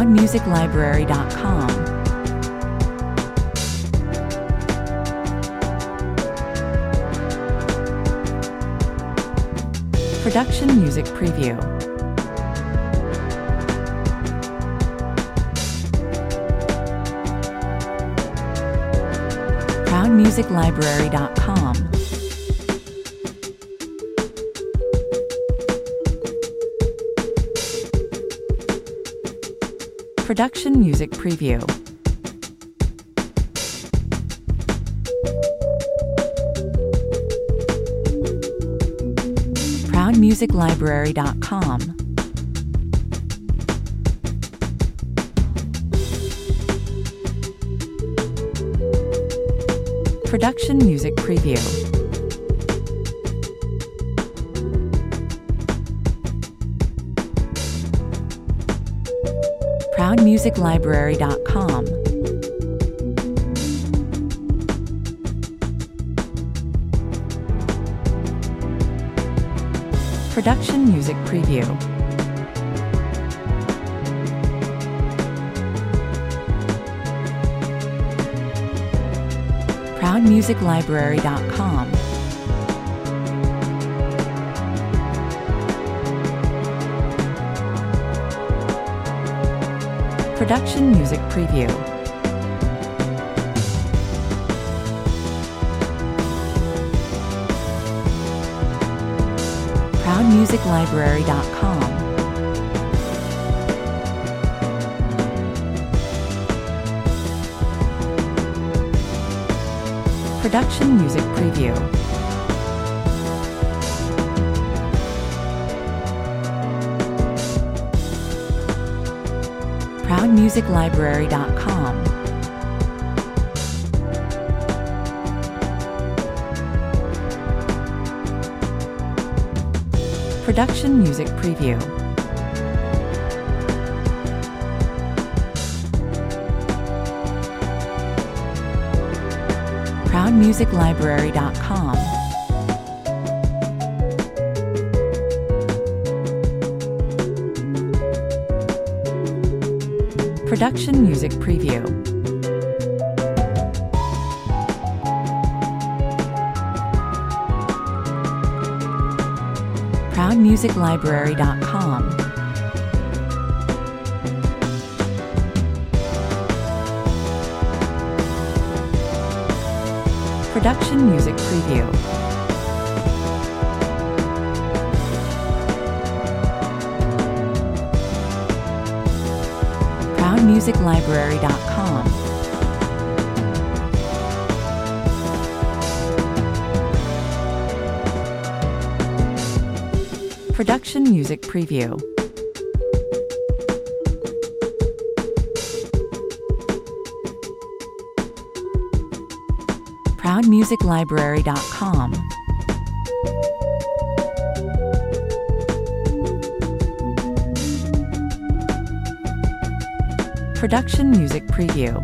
ProudMusicLibrary.com. Production Music Preview. ProudMusicLibrary.com. Production Music Preview. ProudMusicLibrary.com. Production Music Preview. ProudMusicLibrary.com. Production Music Preview. ProudMusicLibrary.com. Production Music Preview. ProudMusicLibrary.com. Production Music Preview. ProudMusicLibrary.com. Production Music Preview. ProudMusicLibrary.com. Production Music Preview. ProudMusicLibrary.com. Production Music Preview. ProudMusicLibrary.com. Production Music Preview. ProudMusicLibrary.com. Production Music Preview.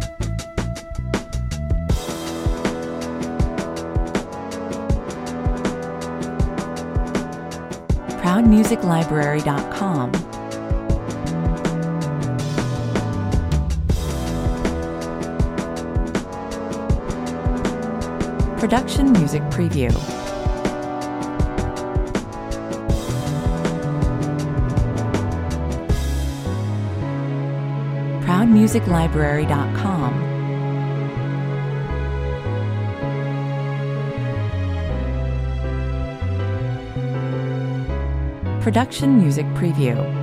ProudMusicLibrary.com. Production Music Preview. ProudMusicLibrary.com. Production Music Preview.